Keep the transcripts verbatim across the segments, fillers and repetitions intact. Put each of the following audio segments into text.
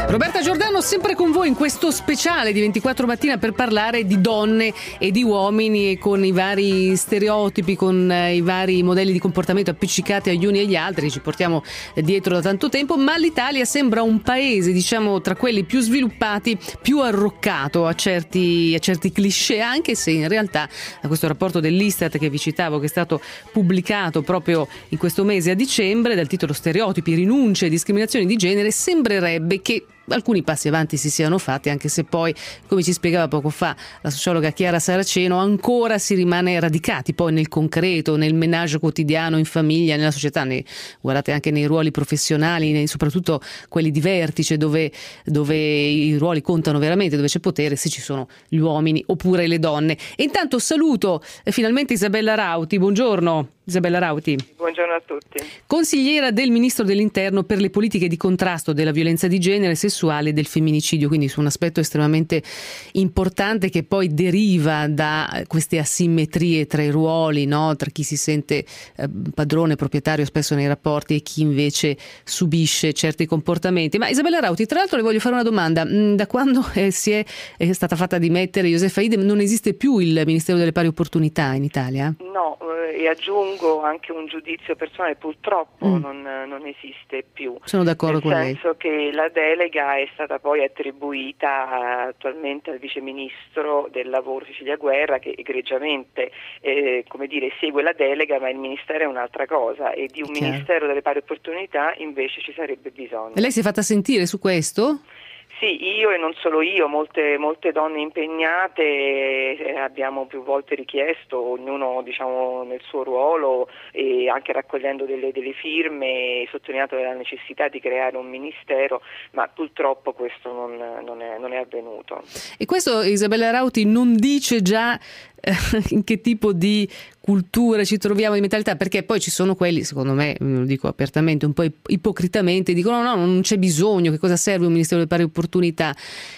Roberta Giordano sempre con voi in questo speciale di ventiquattro mattina per parlare di donne e di uomini e con i vari stereotipi, con i vari modelli di comportamento appiccicati agli uni e agli altri, ci portiamo dietro da tanto tempo, ma l'Italia sembra un paese, diciamo, tra quelli più sviluppati, più arroccato a certi, a certi cliché, anche se in realtà a questo rapporto dell'Istat che vi citavo, che è stato pubblicato proprio in questo mese a dicembre, dal titolo Stereotipi, rinunce e discriminazioni di genere, sembrerebbe che alcuni passi avanti si siano fatti, anche se poi, come ci spiegava poco fa la sociologa Chiara Saraceno, ancora si rimane radicati poi nel concreto, nel menage quotidiano, in famiglia, nella società, nei, guardate anche nei ruoli professionali, nei, soprattutto quelli di vertice, dove, dove i ruoli contano veramente, dove c'è potere, se ci sono gli uomini oppure le donne. E intanto saluto eh, finalmente Isabella Rauti. Buongiorno Isabella Rauti. Buongiorno a tutti. Consigliera del Ministro dell'Interno per le politiche di contrasto della violenza di genere, sessuale e del femminicidio, quindi su un aspetto estremamente importante che poi deriva da queste asimmetrie tra i ruoli, no? Tra chi si sente eh, padrone, proprietario spesso nei rapporti e chi invece subisce certi comportamenti. Ma Isabella Rauti, tra l'altro le voglio fare una domanda. Da quando eh, si è, è stata fatta dimettere Josefa Idem non esiste più il Ministero delle Pari Opportunità in Italia? No, eh, e aggiungo anche un giudizio personale, purtroppo mm. non, non esiste più. Sono d'accordo con lei. Nel senso che la delega è stata poi attribuita attualmente al Vice Ministro del Lavoro Cecilia Guerra, che egregiamente eh, come dire, segue la delega, ma il Ministero è un'altra cosa, e di un Chiaro. Ministero delle Pari Opportunità invece ci sarebbe bisogno. E lei si è fatta sentire su questo? Sì, io e non solo io, molte, molte donne impegnate, eh, abbiamo più volte richiesto, ognuno diciamo nel suo ruolo e anche raccogliendo delle, delle firme, sottolineato la necessità di creare un ministero, ma purtroppo questo non, non, è, non è avvenuto. E questo Isabella Rauti non dice già eh, in che tipo di cultura ci troviamo, di mentalità, perché poi ci sono quelli, secondo me, lo dico apertamente, un po' ipocritamente dicono no, no, non c'è bisogno, che cosa serve un Ministero delle Pari Opportunità?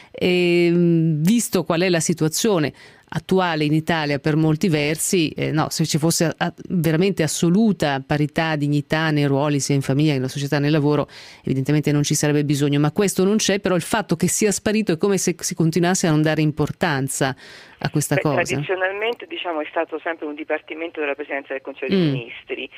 E, visto qual è la situazione attuale in Italia per molti versi, eh, no, se ci fosse a, a, veramente assoluta parità, dignità nei ruoli sia in famiglia che nella società, nel lavoro, evidentemente non ci sarebbe bisogno, ma questo non c'è. Però il fatto che sia sparito è come se si continuasse a non dare importanza a questa Beh, cosa. Tradizionalmente diciamo è stato sempre un dipartimento della Presidenza del Consiglio mm. dei Ministri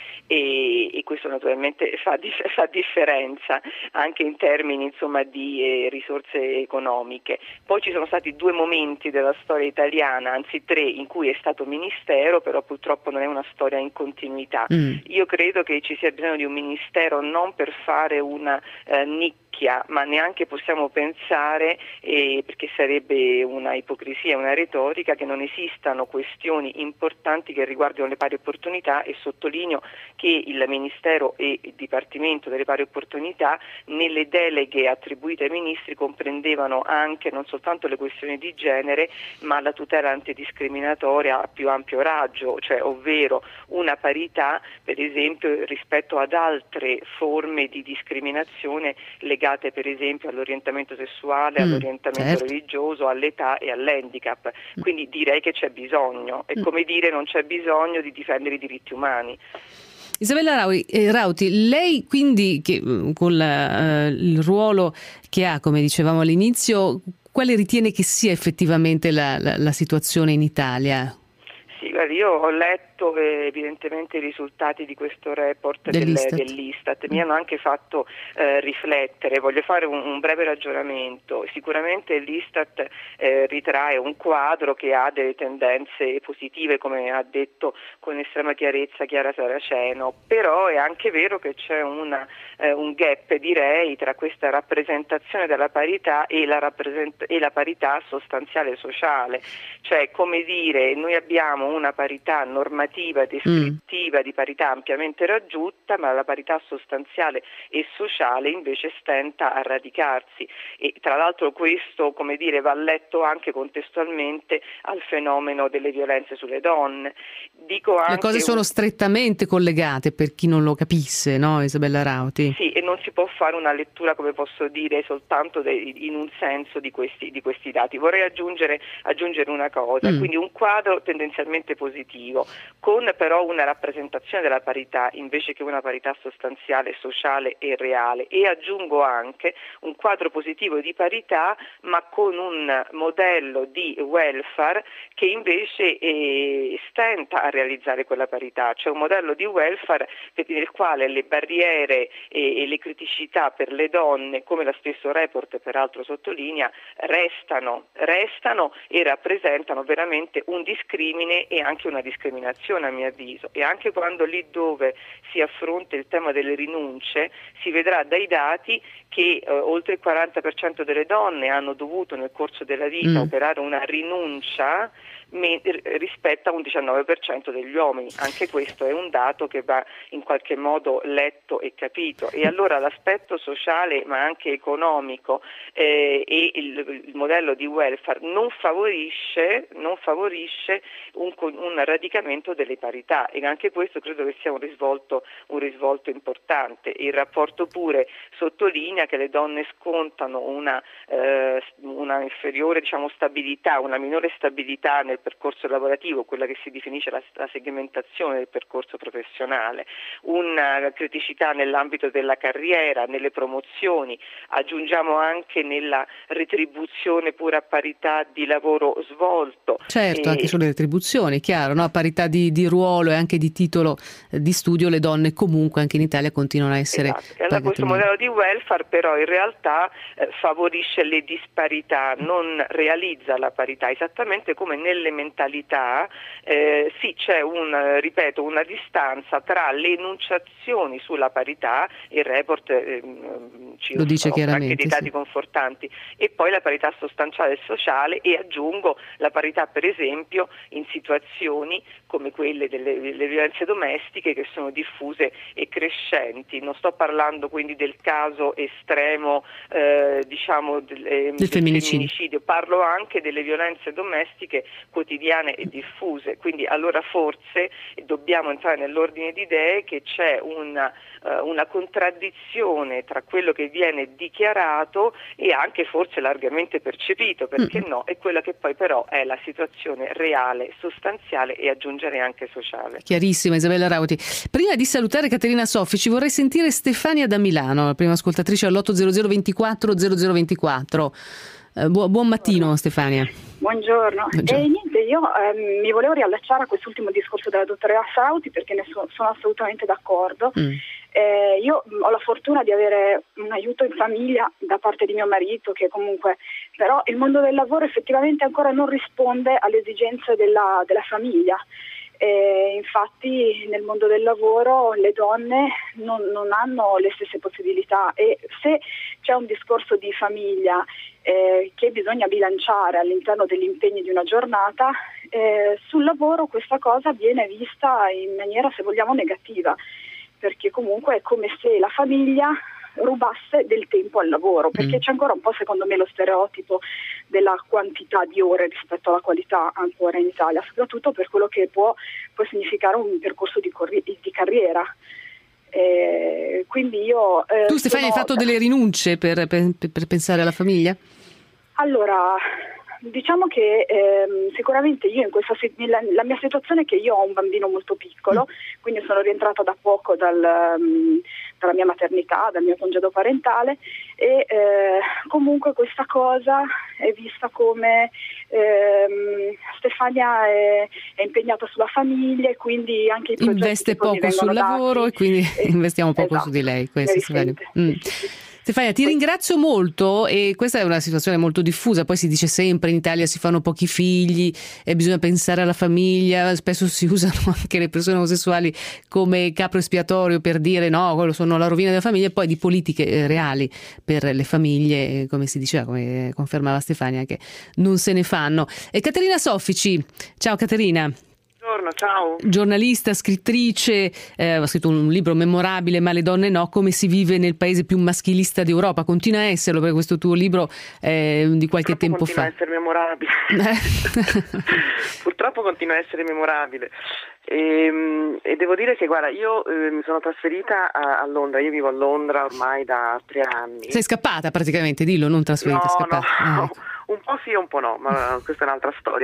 e, e questo naturalmente fa, dif- fa differenza anche in termini insomma di eh, risorse economiche. Poi ci sono stati due momenti della storia italiana, anzi tre, in cui è stato ministero, però purtroppo non è una storia in continuità. Mm. Io credo che ci sia bisogno di un ministero non per fare una eh, nicchia, ma neanche possiamo pensare, eh, perché sarebbe una ipocrisia, una retorica, che non esistano questioni importanti che riguardano le pari opportunità, e sottolineo che il Ministero e il Dipartimento delle Pari Opportunità nelle deleghe attribuite ai ministri comprendevano anche non soltanto le questioni di genere, ma la tutela antidiscriminatoria a più ampio raggio, cioè ovvero una parità per esempio rispetto ad altre forme di discriminazione legate per esempio all'orientamento sessuale, mm, all'orientamento certo. religioso, all'età e all'handicap. Quindi direi che c'è bisogno, è come dire non c'è bisogno di difendere i diritti umani. Isabella Rauti, eh, Rauti lei quindi che, con la, eh, il ruolo che ha, come dicevamo all'inizio, quale ritiene che sia effettivamente la, la, la situazione in Italia? Sì, guarda, io ho letto eh, evidentemente i risultati di questo report dell'Istat, del, dell'Istat. Mi hanno anche fatto eh, riflettere. Voglio fare un, un breve ragionamento. Sicuramente l'Istat eh, ritrae un quadro che ha delle tendenze positive, come ha detto con estrema chiarezza Chiara Saraceno, però è anche vero che c'è una, eh, un gap, direi, tra questa rappresentazione della parità e la, rappresent- e la parità sostanziale sociale. Cioè, come dire, noi abbiamo una parità normativa, descrittiva, mm. di parità ampiamente raggiunta, ma la parità sostanziale e sociale invece stenta a radicarsi, e tra l'altro questo, come dire, va letto anche contestualmente al fenomeno delle violenze sulle donne. Dico anche le cose sono un... strettamente collegate, per chi non lo capisse, no, Isabella Rauti? Sì, e non si può fare una lettura, come posso dire, soltanto de, in un senso di questi, di questi dati. Vorrei aggiungere, aggiungere una cosa, mm. quindi un quadro tendenzialmente positivo. con però una rappresentazione della parità invece che una parità sostanziale, sociale e reale, e aggiungo anche un quadro positivo di parità ma con un modello di welfare che invece eh, stenta a realizzare quella parità, cioè un modello di welfare nel quale le barriere e, e le criticità per le donne, come lo stesso report peraltro sottolinea, restano, restano e rappresentano veramente un discrimine e anche una discriminazione a mio avviso, e anche quando lì dove si affronta il tema delle rinunce si vedrà dai dati che eh, oltre il quaranta per cento delle donne hanno dovuto nel corso della vita mm. operare una rinuncia me- rispetto a un diciannove per cento degli uomini. Anche questo è un dato che va in qualche modo letto e capito, e allora l'aspetto sociale ma anche economico eh, e il, il modello di welfare non favorisce, non favorisce un, un radicamento delle parità, e anche questo credo che sia un risvolto, un risvolto importante. Il rapporto pure sottolinea che le donne scontano una, eh, una inferiore diciamo, stabilità, una minore stabilità nel percorso lavorativo, quella che si definisce la, la segmentazione del percorso professionale, una criticità nell'ambito della carriera, nelle promozioni, aggiungiamo anche nella retribuzione pure a parità di lavoro svolto. Certo, e... anche sulle retribuzioni, chiaro, no? A parità di, di ruolo e anche di titolo di studio le donne comunque anche in Italia continuano a essere esatto. E allora questo modello di welfare però in realtà eh, favorisce le disparità, non realizza la parità, esattamente come nelle mentalità eh, sì c'è un, ripeto, una distanza tra le enunciazioni sulla parità, il report eh, ci lo dice offre chiaramente, anche dei dati sì. confortanti, e poi la parità sostanziale e sociale, e aggiungo la parità per esempio in situazioni come quelle delle, delle violenze domestiche che sono diffuse e crescenti. Non sto parlando quindi del caso estremo eh, diciamo del, eh, del del femminicidio. femminicidio, parlo anche delle violenze domestiche quotidiane e diffuse, quindi allora forse dobbiamo entrare nell'ordine di idee che c'è una, uh, una contraddizione tra quello che viene dichiarato e anche forse largamente percepito, perché mm. no, e quella che poi però è la situazione reale, sostanziale e aggiungerei anche sociale. Chiarissima Isabella Rauti. Prima di salutare Caterina Soffici vorrei sentire Stefania da Milano, la prima ascoltatrice all'otto zero zero ventiquattro zero zero ventiquattro. Eh, bu- buon mattino Stefania. Buongiorno. Buongiorno. E niente, io ehm, mi volevo riallacciare a quest'ultimo discorso della dottoressa Rauti perché ne so- sono assolutamente d'accordo. Mm. Eh, io ho la fortuna di avere un aiuto in famiglia da parte di mio marito, che comunque però il mondo del lavoro effettivamente ancora non risponde alle esigenze della, della famiglia. Eh, infatti nel mondo del lavoro le donne non, non hanno le stesse possibilità, e se c'è un discorso di famiglia eh, che bisogna bilanciare all'interno degli impegni di una giornata, eh, sul lavoro questa cosa viene vista in maniera, se vogliamo, negativa, perché comunque è come se la famiglia rubasse del tempo al lavoro, perché mm. c'è ancora un po' secondo me lo stereotipo della quantità di ore rispetto alla qualità ancora in Italia, soprattutto per quello che può, può significare un percorso di, corri- di carriera. Eh, quindi io eh, tu Stefania sono... hai fatto delle rinunce per, per, per pensare alla famiglia? Allora, diciamo che ehm, sicuramente io in questa la, la mia situazione è che io ho un bambino molto piccolo, mm. quindi sono rientrata da poco dal, um, dalla mia maternità, dal mio congedo parentale, e eh, comunque questa cosa è vista come ehm, Stefania è, è impegnata sulla famiglia e quindi anche i progetti investe poco sul lavoro dati, e quindi e, investiamo poco esatto, su di lei. Questo, Stefania. Mm. Sì. Stefania, ti ringrazio molto, e questa è una situazione molto diffusa, poi si dice sempre in Italia si fanno pochi figli e bisogna pensare alla famiglia, spesso si usano anche le persone omosessuali come capro espiatorio per dire no, quello sono la rovina della famiglia, e poi di politiche eh, reali per le famiglie, come si diceva, come confermava Stefania, che non se ne fanno. E Caterina Soffici, ciao Caterina. Buongiorno, ciao. Giornalista, scrittrice, eh, ha scritto un libro memorabile, Ma le donne no, come si vive nel paese più maschilista d'Europa. Continua a esserlo, perché questo tuo libro è di qualche Purtroppo tempo fa. Continua a essere memorabile. Purtroppo continua a essere memorabile. E, e devo dire che guarda, io eh, mi sono trasferita a, a Londra, io vivo a Londra ormai da tre anni. Sei scappata praticamente, dillo, non trasferita, no, scappata. No, ah, ecco. un po' sì e un po' no, ma questa è un'altra storia.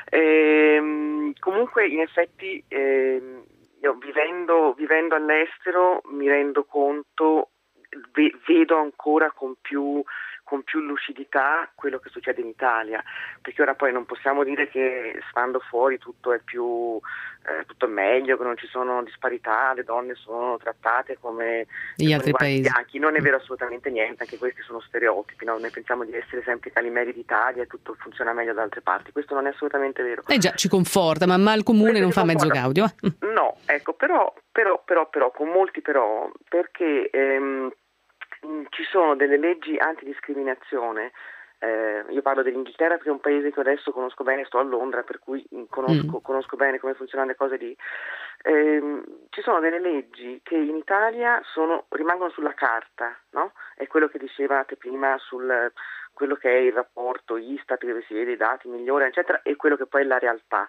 E, comunque in effetti eh, io vivendo, vivendo all'estero mi rendo conto, ve, vedo ancora con più con più lucidità quello che succede in Italia, perché ora poi non possiamo dire che stando fuori tutto è più eh, tutto è meglio, che non ci sono disparità, le donne sono trattate come gli altri paesi bianchi. Non è vero assolutamente niente, anche questi sono stereotipi, no? Noi pensiamo di essere sempre i calimeri d'Italia e tutto funziona meglio da altre parti, questo non è assolutamente vero. Eh già, ci conforta, ma mal comune questo non fa conforta. mezzo gaudio. Eh? No, ecco, però, però, però, però, con molti però, perché ehm, ci sono delle leggi antidiscriminazione. Eh, io parlo dell'Inghilterra perché è un paese che adesso conosco bene, sto a Londra, per cui conosco, mm. conosco bene come funzionano le cose lì. Eh, ci sono delle leggi che in Italia sono, rimangono sulla carta, no? È quello che dicevate prima sul quello che è il rapporto Istat, dove si vede i dati migliori, eccetera, e quello che poi è la realtà.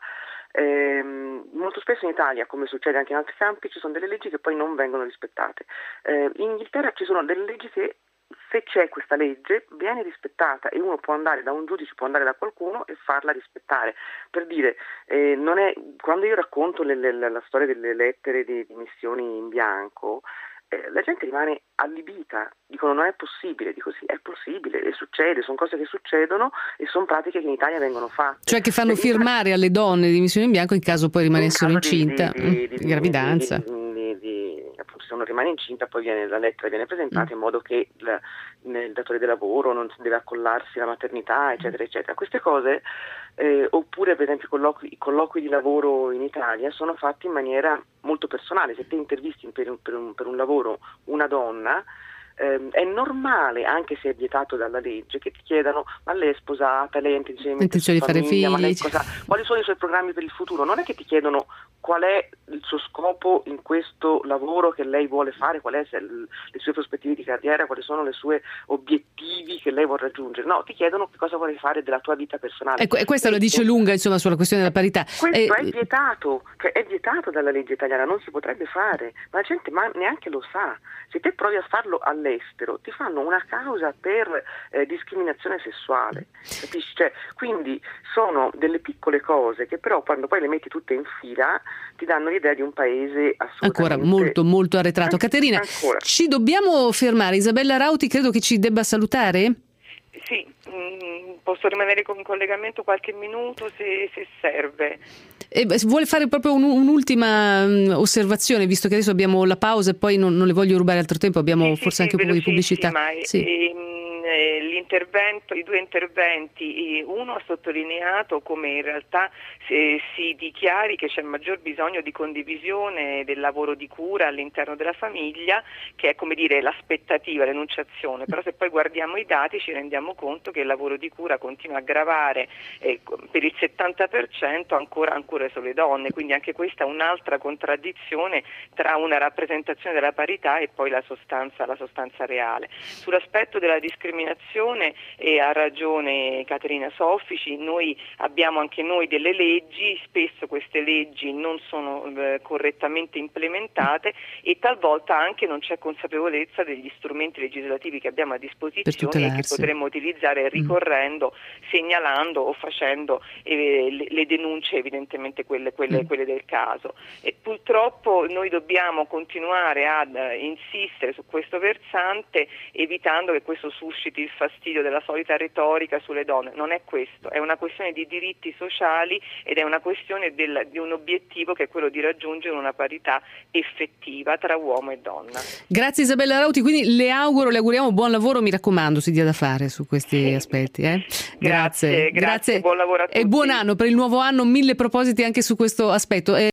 Eh, molto spesso in Italia, come succede anche in altri campi, ci sono delle leggi che poi non vengono rispettate. Eh, in Inghilterra ci sono delle leggi che, se c'è questa legge, viene rispettata e uno può andare da un giudice, può andare da qualcuno e farla rispettare. Per dire, eh, non è, quando io racconto le, le, la storia delle lettere di dimissioni in bianco, eh, la gente rimane allibita, dicono non è possibile, dico sì, è possibile e succede, sono cose che succedono e sono pratiche che in Italia vengono fatte. Cioè che fanno firmare alle donne di dimissioni in bianco in caso poi rimanessero in incinta, di, di, di, di gravidanza. Di, di, di, appunto, se uno rimane incinta poi viene, la lettera viene presentata mm. in modo che il, il datore di lavoro non deve accollarsi la maternità, eccetera, eccetera. Queste cose, eh, oppure per esempio i colloqui, i colloqui di lavoro in Italia sono fatti in maniera molto personale. Se te intervisti per un, per un, per un lavoro una donna, eh, è normale, anche se è vietato dalla legge, che ti chiedano ma lei è sposata, lei ha intenzione di fare figli, ma lei cosa, quali sono i suoi programmi per il futuro. Non è che ti chiedono qual è il suo scopo in questo lavoro che lei vuole fare, quali sono le sue prospettive di carriera, quali sono i suoi obiettivi che lei vuole raggiungere. No, ti chiedono che cosa vuole fare della tua vita personale. E questa e, la dice lunga, insomma, sulla questione della parità. Questo e... è vietato, cioè è vietato dalla legge italiana, non si potrebbe fare, ma la gente ma neanche lo sa. Se te provi a farlo all'estero, ti fanno una causa per eh, discriminazione sessuale, capisci? Cioè, quindi sono delle piccole cose che però quando poi le metti tutte in fila ti danno l'idea di un paese assolutamente ancora molto molto arretrato. Caterina, ancora. Ci dobbiamo fermare. Isabella Rauti credo che ci debba salutare. Sì, mh, posso rimanere con collegamento qualche minuto se, se serve. E vuole fare proprio un, un'ultima um, osservazione, visto che adesso abbiamo la pausa e poi non, non le voglio rubare altro tempo, abbiamo sì, forse sì, anche sì, un po' di pubblicità. Sì. E, mh, l'intervento, i due interventi, uno ha sottolineato come in realtà si, si dichiari che c'è maggior bisogno di condivisione del lavoro di cura all'interno della famiglia, che è come dire l'aspettativa, l'enunciazione, però se poi guardiamo i dati ci rendiamo conto che il lavoro di cura continua a gravare eh, per il settanta per cento ancora, ancora sulle donne, quindi anche questa è un'altra contraddizione tra una rappresentazione della parità e poi la sostanza, la sostanza reale. Sull'aspetto della discriminazione eh, ha ragione Caterina Soffici, noi abbiamo anche noi delle leggi, spesso queste leggi non sono eh, correttamente implementate e talvolta anche non c'è consapevolezza degli strumenti legislativi che abbiamo a disposizione e che potremmo utilizzare ricorrendo, mm. segnalando o facendo eh, le, le denunce evidentemente quelle, quelle, mm. quelle del caso. E purtroppo noi dobbiamo continuare ad uh, insistere su questo versante evitando che questo susciti il fastidio della solita retorica sulle donne. Non è questo, è una questione di diritti sociali ed è una questione del, di un obiettivo che è quello di raggiungere una parità effettiva tra uomo e donna. Grazie Isabella Rauti, quindi le auguro, le auguriamo buon lavoro, mi raccomando, si dia da fare su questi aspetti. Eh? Grazie, grazie, grazie, buon lavoro a tutti. E buon anno per il nuovo anno, mille propositi anche su questo aspetto. Eh,